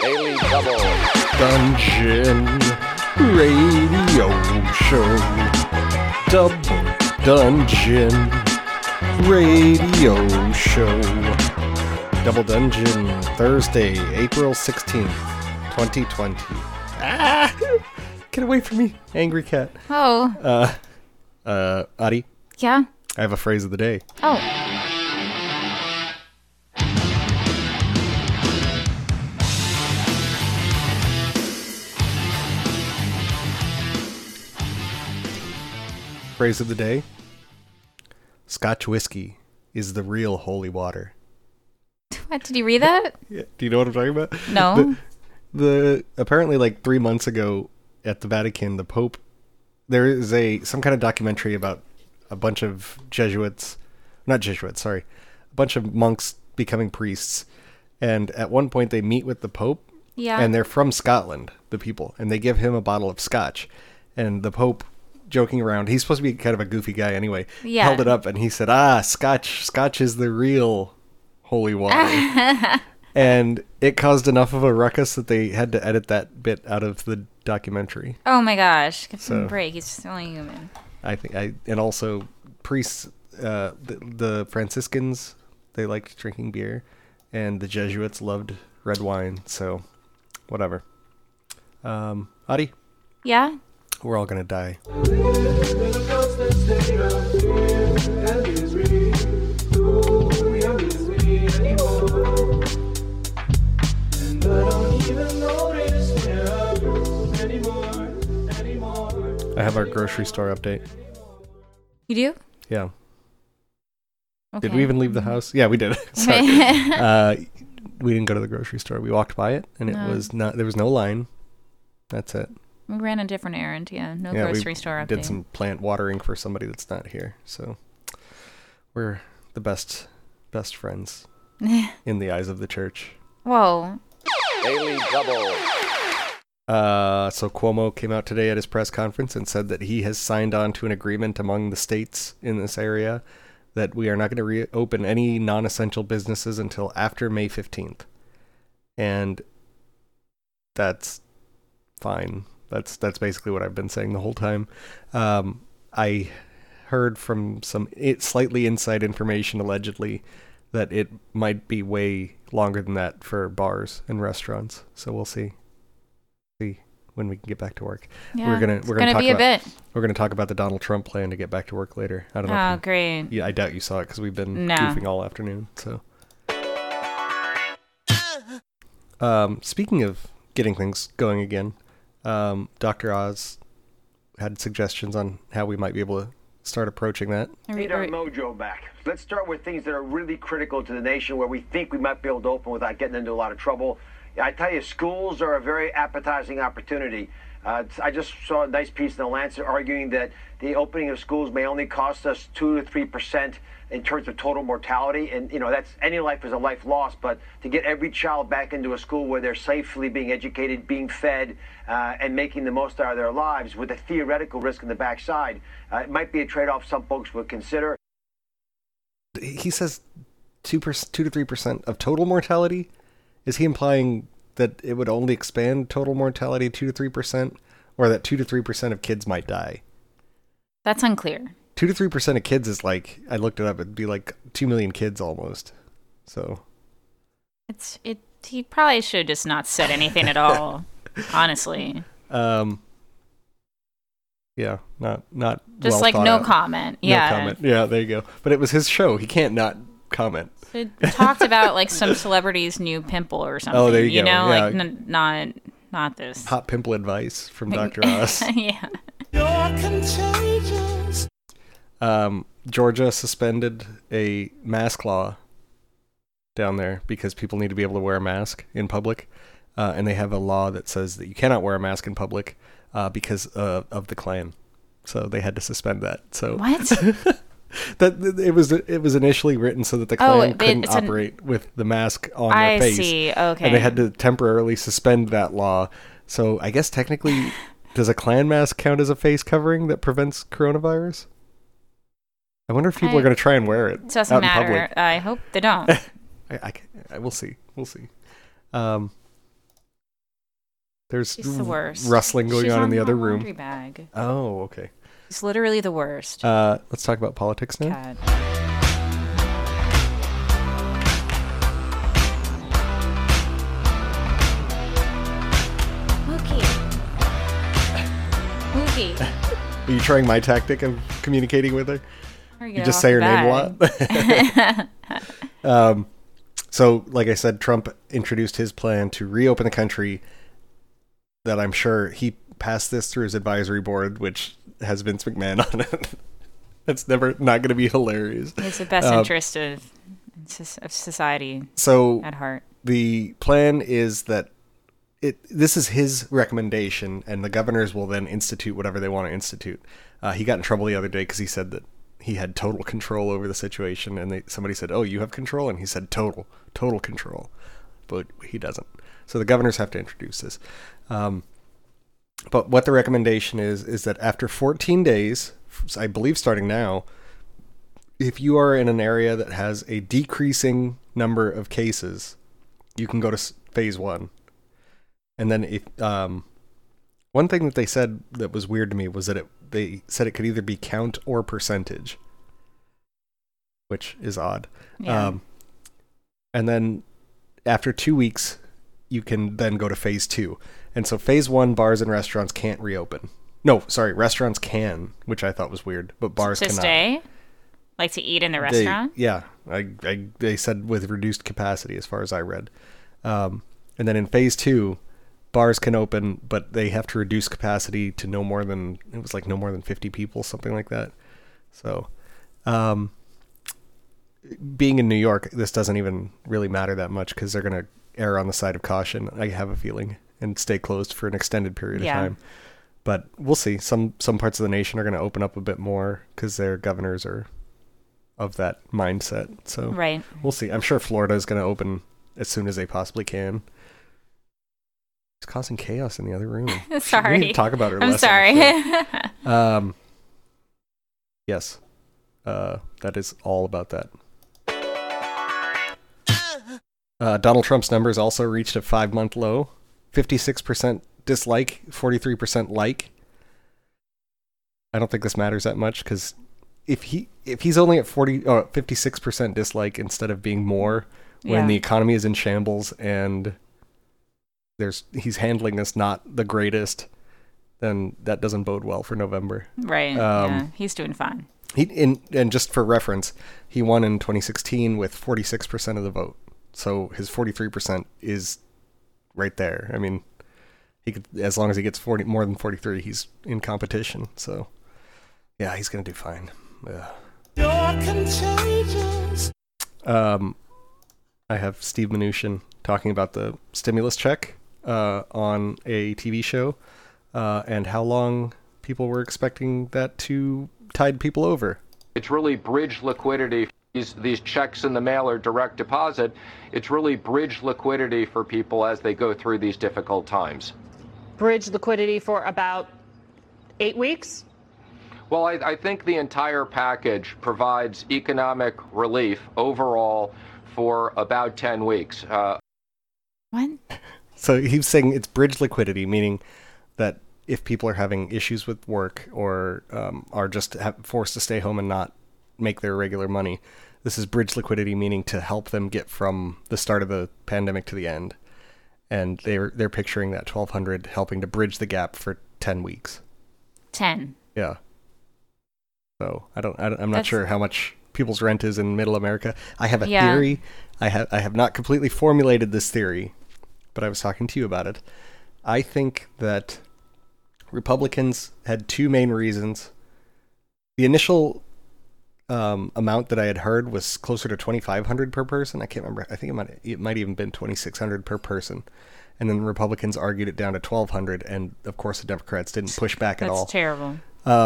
Daily Double Dungeon Radio Show. Double Dungeon Radio Show. Double Dungeon, Thursday, April 16th, 2020. Ah! Get away from me, angry cat. Oh. Adi, Yeah? I have a phrase of the day. Oh. Phrase of the day. Scotch whiskey is the real holy water. What, did you read that? Yeah. Do you know what I'm talking about? No. The apparently like 3 months ago at the Vatican, the Pope, there is some kind of documentary about a bunch of a bunch of monks becoming priests. And at one point they meet with the Pope. Yeah. And they're from Scotland, the people, and they give him a bottle of scotch. And the Pope, joking around, he's supposed to be kind of a goofy guy anyway, Yeah. held it up and he said, scotch is the real holy water. And it caused enough of a ruckus that they had to edit that bit out of the documentary. Oh my gosh. Give him So- a break. He's just only human. And also priests, the Franciscans, they liked drinking beer, and the Jesuits loved red wine. So, whatever. Adi, Yeah? we're all gonna die. I have our grocery store update. You do? Yeah. Okay. Did we even leave the house? Yeah, we did. Sorry. We didn't go to the grocery store. We walked by it, and No. there was no line. That's it. We ran a different errand, yeah. No Yeah, grocery we store update. did some plant watering for somebody that's not here. So we're the best friends in the eyes of the church. Whoa. Daily Double So Cuomo came out today at his press conference and said that he has signed on to an agreement among the states in this area that we are not going to reopen any non-essential businesses until after May 15th. And that's fine. That's basically what I've been saying the whole time. I heard from some slightly inside information, allegedly, that it might be way longer than that for bars and restaurants. So we'll see when we can get back to work. Yeah, We're gonna it's talk gonna be a about, bit. We're gonna talk about the Donald Trump plan to get back to work later. I don't know. Oh, great. Yeah, I doubt you saw it because we've been No. goofing all afternoon. So, speaking of getting things going again, Dr. Oz had suggestions on how we might be able to start approaching that. Need our mojo back. Let's start with things that are really critical to the nation where we think we might be able to open without getting into a lot of trouble. I tell you, schools are a very appetizing opportunity. I just saw a nice piece in the Lancet arguing that the opening of schools may only cost us 2 to 3% in terms of total mortality. And, that's any life is a life lost. But to get every child back into a school where they're safely being educated, being fed, and making the most out of their lives with a theoretical risk in the backside, it might be a trade-off some folks would consider. He says 2 to 3% of total mortality. Is he implying that it would only expand total mortality 2 to 3%, or that 2 to 3% of kids might die? That's unclear. 2 to 3% of kids is like, I looked it up, it'd be like 2 million kids almost. So He probably should just not said anything at all. Honestly. Yeah, not Just well like thought no out. comment. No Yeah. comment. Yeah, there you go. But it was his show. He can't not comment. It talked about like some celebrity's new pimple or something. Oh, there you go. know, Yeah. like not this. Hot pimple advice from Dr. Oz. Yeah. Georgia suspended a mask law down there because people need to be able to wear a mask in public. And they have a law that says that you cannot wear a mask in public because of the Klan. So they had to suspend that. So What? that it was initially written so that the Klan couldn't it's operate with the mask on their I face. see. Okay. And they had to temporarily suspend that law. So I guess technically, does a Klan mask count as a face covering that prevents coronavirus? I wonder if people are going to try and wear it Doesn't out matter. in public. I hope they don't. I will see. We'll see. There's She's the worst. rustling going She's on in the my other laundry room. bag. Oh, okay. She's literally the worst. Let's talk about politics now. Cat. Mookie. Are you trying my tactic of communicating with her? You just say her name a lot. So, like I said, Trump introduced his plan to reopen the country. That I'm sure he passed this through his advisory board, which has Vince McMahon on it. That's never not going to be hilarious. It's the best interest of society at heart. The plan is that this is his recommendation, and the governors will then institute whatever they want to institute. He got in trouble the other day because he said that he had total control over the situation, and somebody said, "Oh, you have control," and he said, "Total control," but he doesn't. So the governors have to introduce this. But what the recommendation is that after 14 days, I believe starting now, if you are in an area that has a decreasing number of cases, you can go to phase 1. And then if one thing that they said that was weird to me was that they said it could either be count or percentage, which is odd. Yeah. And then after 2 weeks, you can then go to phase 2. And so phase 1, bars and restaurants can't reopen. No, sorry, restaurants can, which I thought was weird, but bars to cannot. Stay? Like to eat in the restaurant? They said with reduced capacity, as far as I read. And then in phase 2, bars can open, but they have to reduce capacity to no more than 50 people, something like that. So, being in New York, this doesn't even really matter that much because they're going to err on the side of caution, I have a feeling, and stay closed for an extended period of time. But we'll see. Some parts of the nation are going to open up a bit more because their governors are of that mindset. So we'll see. I'm sure Florida is going to open as soon as they possibly can. It's causing chaos in the other room. Sorry. We need to talk about her I'm less. sorry. Yes. That is all about that. Donald Trump's numbers also reached a 5-month low. 56% dislike, 43% like. I don't think this matters that much because if he's only at 56% dislike instead of being more when the economy is in shambles and he's handling this not the greatest, then that doesn't bode well for November. Right. He's doing fine. And just for reference, he won in 2016 with 46% of the vote. So his 43% is right there. I mean, he could, as long as he gets more than 43, he's in competition. So, yeah, he's gonna do fine. You're contagious. I have Steve Mnuchin talking about the stimulus check on a TV show and how long people were expecting that to tide people over. It's really bridge liquidity. These checks in the mail or direct deposit, it's really bridge liquidity for people as they go through these difficult times. Bridge liquidity for about 8 weeks? Well, I think the entire package provides economic relief overall for about 10 weeks. What? So he's saying it's bridge liquidity, meaning that if people are having issues with work or are just forced to stay home and not make their regular money, this is bridge liquidity, meaning to help them get from the start of the pandemic to the end. And they're picturing that $1,200 helping to bridge the gap for 10 weeks. 10. Yeah. So I'm not sure how much people's rent is in Middle America. I have a theory. I have not completely formulated this theory, but I was talking to you about it. I think that Republicans had two main reasons. The initial amount that I had heard was closer to $2,500 per person. I can't remember. I think it might even been $2,600 per person. And then the Republicans argued it down to $1,200, and of course the Democrats didn't push back at all. That's terrible.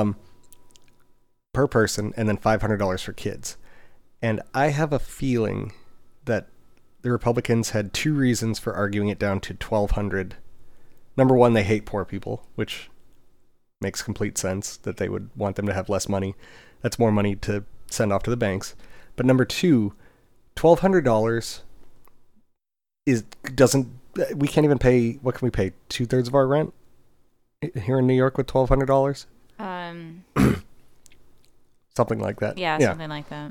Per person, and then $500 for kids. And I have a feeling that the Republicans had two reasons for arguing it down to $1,200. Number one, they hate poor people, which makes complete sense that they would want them to have less money. That's more money to send off to the banks. But number two, $1,200 doesn't we can't even pay. What can we pay? 2/3 of our rent here in New York with $1,200. Something like that. Yeah, something like that.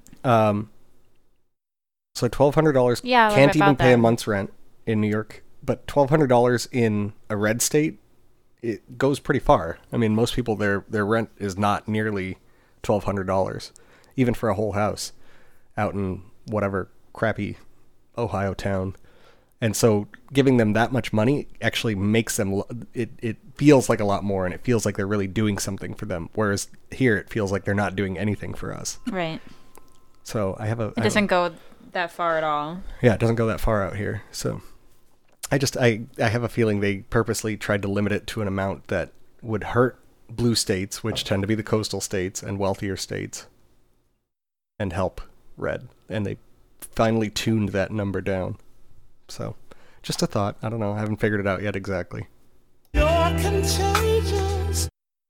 So $1,200 can't even pay a month's rent in New York, but $1,200 in a red state, it goes pretty far. I mean, most people their rent is not nearly $1,200, even for a whole house out in whatever crappy Ohio town. And so giving them that much money actually makes them, it feels like a lot more, and it feels like they're really doing something for them. Whereas here it feels like they're not doing anything for us. Right. So it doesn't go that far at all. Yeah, it doesn't go that far out here. So I have a feeling they purposely tried to limit it to an amount that would hurt blue states, which tend to be the coastal states and wealthier states, and help red. And they finally tuned that number down. So, just a thought. I don't know. I haven't figured it out yet exactly. You're contagious.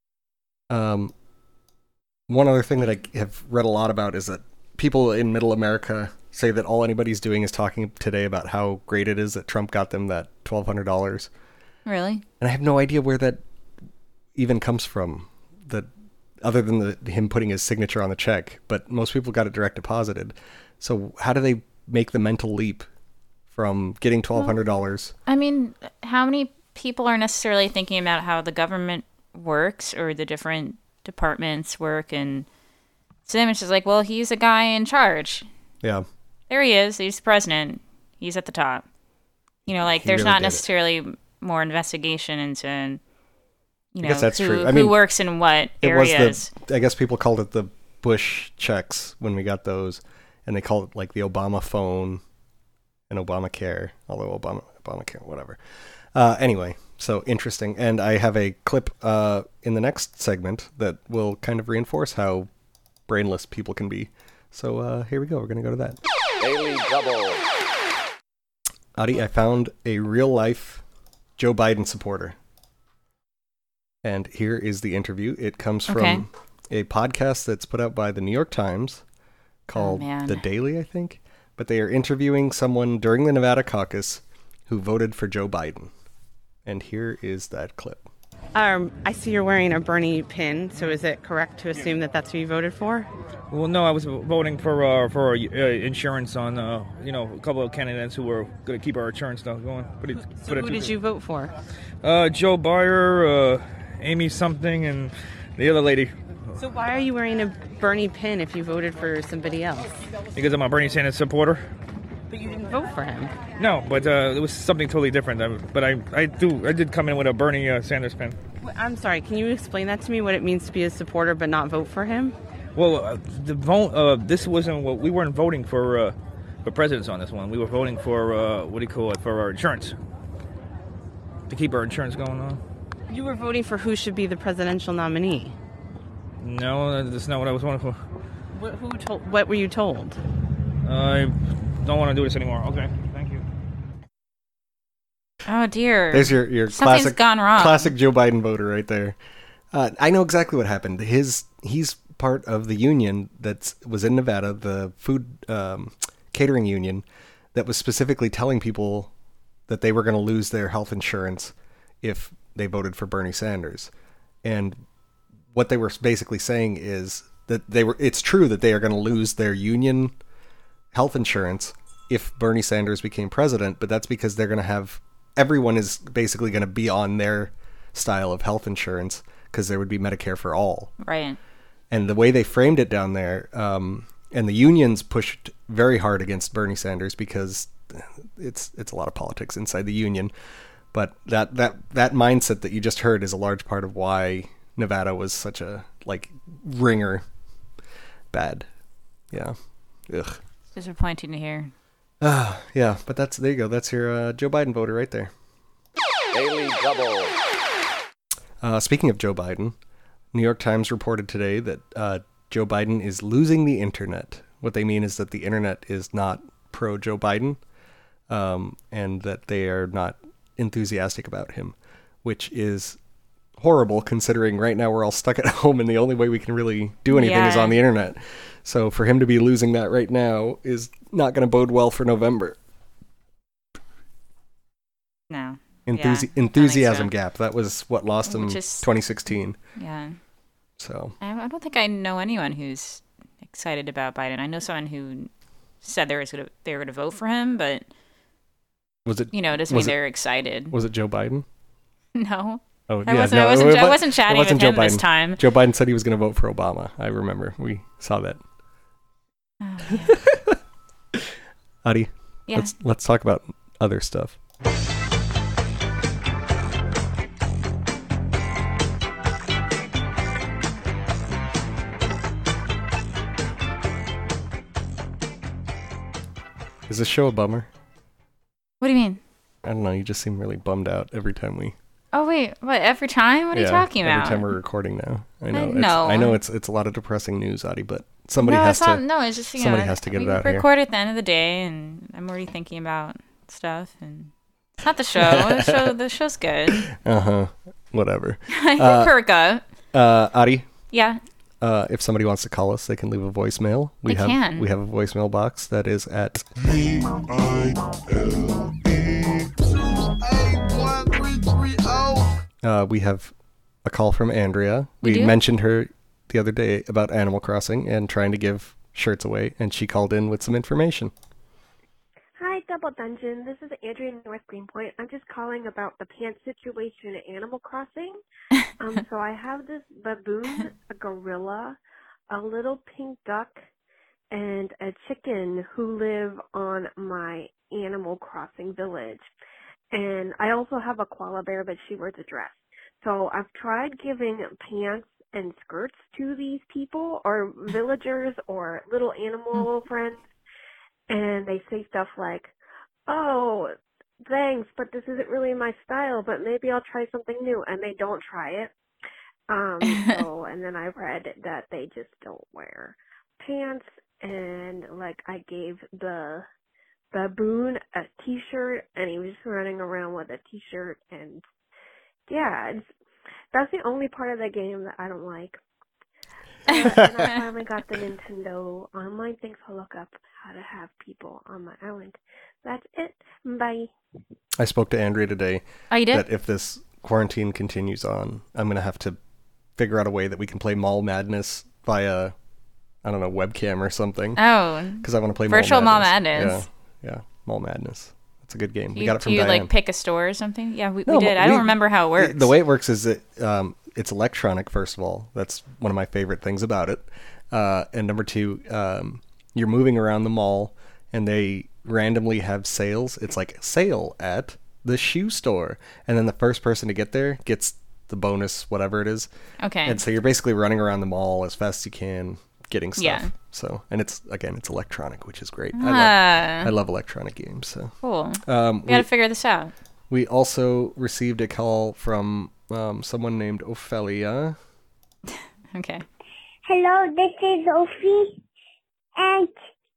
One other thing that I have read a lot about is that people in Middle America say that all anybody's doing is talking today about how great it is that Trump got them that $1,200. Really? And I have no idea where that even comes from. That other than him putting his signature on the check, but most people got it direct deposited. So how do they make the mental leap from getting $1,200? I mean, how many people are necessarily thinking about how the government works or the different departments work? And so then it's just like, well, he's a guy in charge. Yeah. There he is. He's the president. He's at the top. You know, like, there's really not necessarily more investigation into, you know, I guess that's true. I mean, who works in what areas. I guess people called it the Bush checks when we got those, and they called it like the Obama phone and Obamacare, although Obamacare, whatever. Anyway, so interesting. And I have a clip in the next segment that will kind of reinforce how brainless people can be. So here we go. We're going to go to that. Daily Double. Adi, I found a real-life Joe Biden supporter. And here is the interview. It comes from a podcast that's put out by the New York Times called The Daily, I think. But they are interviewing someone during the Nevada caucus who voted for Joe Biden. And here is that clip. I see you're wearing a Bernie pin, so is it correct to assume that that's who you voted for? Well, no, I was voting for insurance on, a couple of candidates who were going to keep our insurance stuff going. So who did you vote for? Joe Byer, Amy something, and the other lady. So why are you wearing a Bernie pin if you voted for somebody else? Because I'm a Bernie Sanders supporter. But you didn't vote for him. No, but it was something totally different. But I did come in with a Bernie Sanders pin. I'm sorry, can you explain that to me, what it means to be a supporter but not vote for him? Well, the vote, this wasn't what we weren't voting for presidents on this one. We were voting for for our insurance, to keep our insurance going on. You were voting for who should be the presidential nominee. No, that's not what I was voting for. What were you told? I don't want to do this anymore. Okay, thank you. Oh dear. There's your Something's gone wrong. Classic Joe Biden voter right there. I know exactly what happened. He's part of the union that was in Nevada, the food catering union, that was specifically telling people that they were going to lose their health insurance if they voted for Bernie Sanders. And what they were basically saying is that it's true that they are going to lose their union health insurance if Bernie Sanders became president, but that's because they're going to have, everyone is basically going to be on their style of health insurance because there would be Medicare for all. Right. And the way they framed it down there, and the unions pushed very hard against Bernie Sanders because it's a lot of politics inside the union. But that mindset that you just heard is a large part of why Nevada was such a ringer bad. Yeah. Ugh. Disappointing to hear. Yeah, but there you go. That's your Joe Biden voter right there. Daily Double. Speaking of Joe Biden, New York Times reported today that Joe Biden is losing the internet. What they mean is that the internet is not pro Joe Biden, and that they are not enthusiastic about him, which is horrible considering right now we're all stuck at home and the only way we can really do anything is on the internet. So for him to be losing that right now is not going to bode well for November. enthusiasm gap. That was what lost him 2016. Yeah. So I don't think I know anyone who's excited about Biden. I know someone who said they were going to vote for him, but was it? It doesn't mean they're excited. Was it Joe Biden? No. Oh, I wasn't chatting with him this time. Joe Biden said he was going to vote for Obama. I remember. We saw that. Oh, yeah. Adi, yeah. let's talk about other stuff. Is this show a bummer? What do you mean? I don't know. You just seem really bummed out every time we... Oh, wait. What, every time? What are you talking about? Every time we're recording now. I know it's a lot of depressing news, Adi, but somebody has to... No, it's just, somebody has to get it out here. We record at the end of the day, and I'm already thinking about stuff, and it's not the show. The show's good. Uh-huh. Whatever. Perk up. Adi? Yeah? If somebody wants to call us, they can leave a voicemail. We have a voicemail box that is at we have a call from Andrea. We mentioned her the other day about Animal Crossing and trying to give shirts away, and she called in with some information. Hi, Double Dungeon. This is Andrea in North Greenpoint. I'm just calling about the pants situation at Animal Crossing. So I have this baboon, a gorilla, a little pink duck, and a chicken who live on my Animal Crossing village. And I also have a koala bear, but she wears a dress. So I've tried giving pants and skirts to these people or villagers or little animal friends, and they say stuff like, oh, thanks, but this isn't really my style, but maybe I'll try something new, and they don't try it. And then I read that they just don't wear pants, and like I gave the baboon a t-shirt, and he was just running around with a t-shirt, and yeah, that's the only part of the game that I don't like. And I finally got the Nintendo online thing to look up how to have people on my island. That's it. Bye. I spoke to Andrea today. Oh, you did? That if this quarantine continues on, I'm going to have to figure out a way that we can play Mall Madness via, I don't know, webcam or something. Oh. Because I want to play Virtual Mall Madness. Yeah, Mall Madness. It's a good game. We got it from Diane. Like pick a store or something? Yeah, we did. I don't remember how it works. The way it works is that it's electronic, first of all. That's one of my favorite things about it. And number two, you're moving around the mall, and they randomly have sales. It's like sale at the shoe store. And then the first person to get there gets the bonus, whatever it is. Okay. And so you're basically running around the mall as fast as you can, getting stuff. Yeah. So, and it's electronic, which is great. I love electronic games. So cool. We got to figure this out. We also received a call from someone named Ophelia. Okay. Hello, this is Ophi, and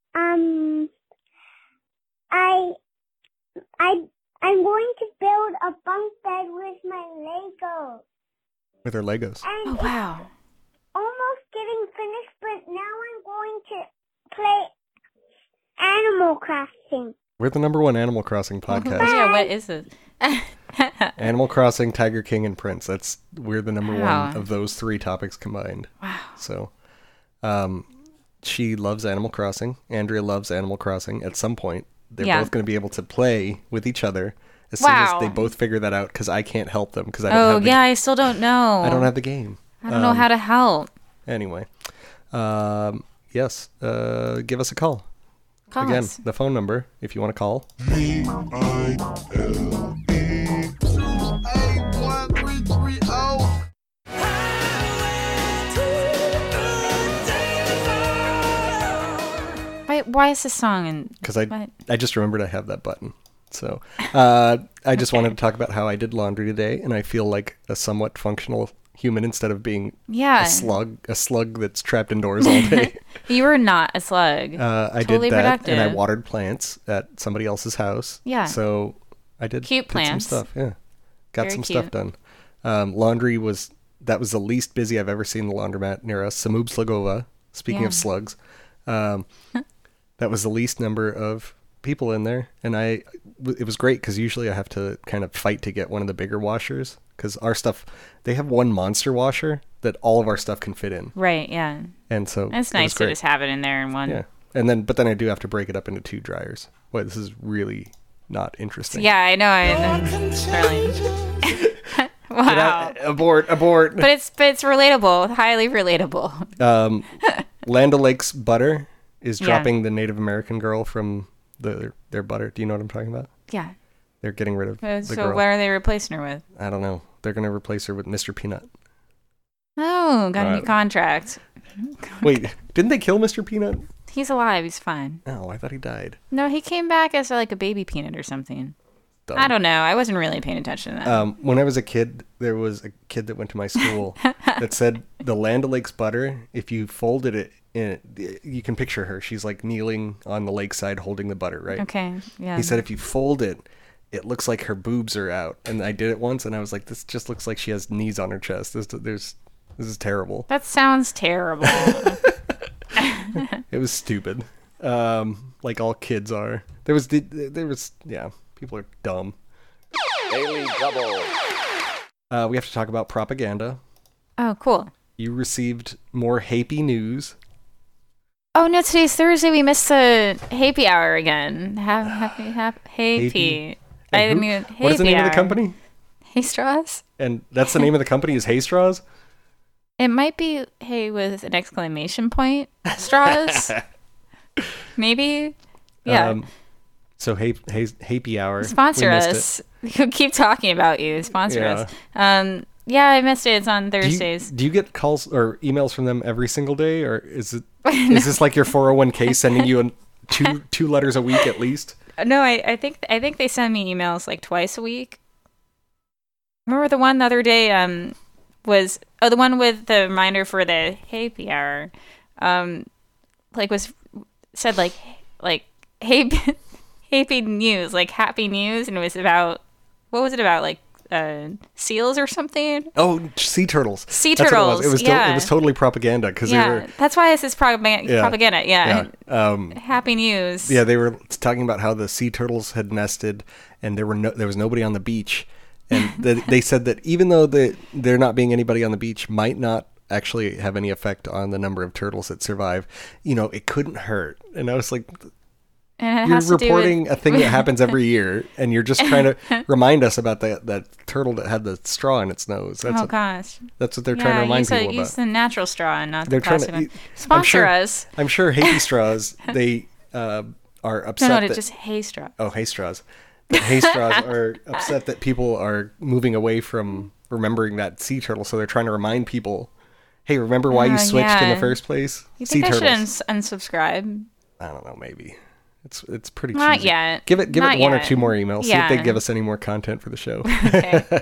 I'm going to build a bunk bed with my Legos. With her Legos. And oh wow. Almost getting finished, but now I'm going to play Animal Crossing. We're the #1 Animal Crossing podcast. Yeah, what is it? Animal Crossing, Tiger King, and Prince. We're the #1 of those three topics combined. Wow. So, she loves Animal Crossing. Andrea loves Animal Crossing. At some point, they're both going to be able to play with each other as soon as they both figure that out, because I can't help them because I don't have I still don't know. I don't have the game. I don't know how to help. Anyway, yes, give us a call. Call us. Again, the phone number, if you want to call. Why is this song? Because I just remembered I have that button. So I just wanted to talk about how I did laundry today, and I feel like a somewhat functional human instead of being a slug that's trapped indoors all day. You were not a slug. I totally did that, productive. And I watered plants at somebody else's house. Yeah. So I did plants. Some stuff. Yeah, got some stuff done. Laundry was the least busy I've ever seen the laundromat near us. Samub Slugova. Speaking of slugs, that was the least number of people in there, and it was great because usually I have to kind of fight to get one of the bigger washers because our stuff, they have one monster washer that all of our stuff can fit in. Right, yeah. And so it's nice to just have it in there in one. Yeah. But then I do have to break it up into 2 dryers. Boy, this is really not interesting. Yeah, I know. Sterling. Wow. Abort. But it's relatable, highly relatable. Land O'Lakes butter is dropping the Native American girl from their butter. Do you know what I'm talking about? Yeah. They're getting rid of the girl. So what are they replacing her with? I don't know. They're going to replace her with Mr. Peanut. Oh, got a new contract. Wait, didn't they kill Mr. Peanut? He's alive. He's fine. Oh, I thought he died. No, he came back as like a baby peanut or something. Dumb. I don't know. I wasn't really paying attention to that. When I was a kid, there was a kid that went to my school that said the Land O'Lakes butter, if you folded it in, you can picture her. She's like kneeling on the lakeside holding the butter, right? Okay, yeah. He said if you fold it, it looks like her boobs are out. And I did it once, and I was like, this just looks like she has knees on her chest. This is terrible. That sounds terrible. It was stupid. Like all kids are. There was people are dumb. Daily Double. We have to talk about propaganda. Oh, cool. You received more Happy news. Oh no, today's Thursday. We missed the Happy Hour again. Happy. What is the name of the company? Hay Straws. And that's the name of the company is Hay Straws? It might be hay with an exclamation point. Straws. Maybe. Yeah. So Happy Hour. Sponsor us. We'll keep talking about you. Sponsor us. Yeah, I missed it. It's on Thursdays. Do you get calls or emails from them every single day, or is this like your 401k sending you two letters a week at least? No, I think they send me emails like twice a week. Remember the one the other day was the one with the reminder for the Happy Hour, was said like happy news, like happy news, and it was about, what was it about, like seals or something? Oh, sea turtles. Sea turtles. It was totally propaganda because they were. That's why this is propaganda. Yeah. Happy news. Yeah, they were talking about how the sea turtles had nested, and there was nobody on the beach, and they said that even though there not being anybody on the beach might not actually have any effect on the number of turtles that survive, it couldn't hurt. And I was like, you're reporting a thing that happens every year, and you're just trying to remind us about that turtle that had the straw in its nose. Gosh. That's what they're trying to remind people about. Use the natural straw and not the plastic one. Sponsor us. I'm sure Happy Straws, they are upset. No, just Hay Straws. Oh, Hay Straws. Hay Straws are upset that people are moving away from remembering that sea turtle, so they're trying to remind people, hey, remember why you switched in the first place? You think I should unsubscribe? I don't know, maybe. It's pretty cheesy. Not yet. Give it one or two more emails. See if they give us any more content for the show. Okay.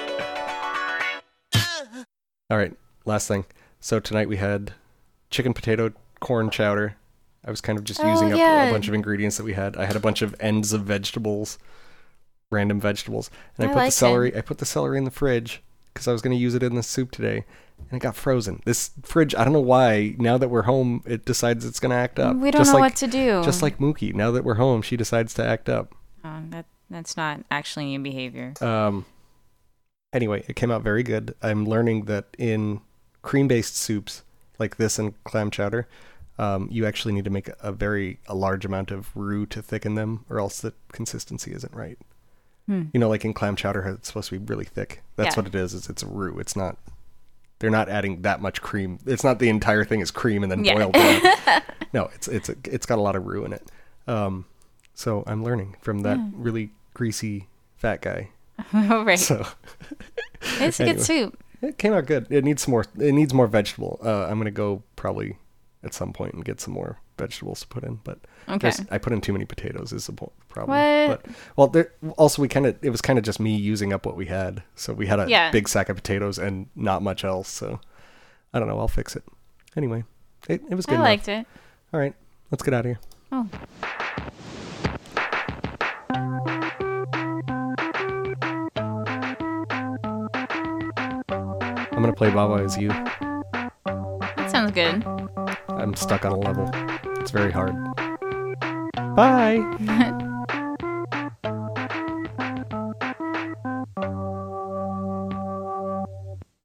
All right, last thing. So tonight we had chicken, potato, corn chowder. I was kind of just using up a bunch of ingredients that we had. I had a bunch of ends of vegetables, random vegetables, and I put the celery in the fridge because I was going to use it in the soup today. And it got frozen. This fridge, I don't know why, now that we're home, it decides it's going to act up. We don't know what to do. Just like Mookie. Now that we're home, she decides to act up. That's not actually new behavior. Anyway, it came out very good. I'm learning that in cream-based soups, like this and clam chowder, you actually need to make a large amount of roux to thicken them, or else the consistency isn't right. Like in clam chowder, it's supposed to be really thick. That's what it is. It's a roux. It's not... They're not adding that much cream. It's not the entire thing is cream and then boiled down. No, it's got a lot of roux in it. So I'm learning from that really greasy fat guy. Oh, right. So it's a good soup. It came out good. It needs more vegetable. I'm gonna go probably at some point and get some more vegetables to put in, but I put in too many potatoes is the problem. What? But also it was kind of just me using up what we had. So we had a big sack of potatoes and not much else. So I don't know. I'll fix it. Anyway, it was good. I liked it. All right, let's get out of here. Oh. I'm gonna play Baba Is You. That sounds good. I'm stuck on a level. It's very hard. Bye.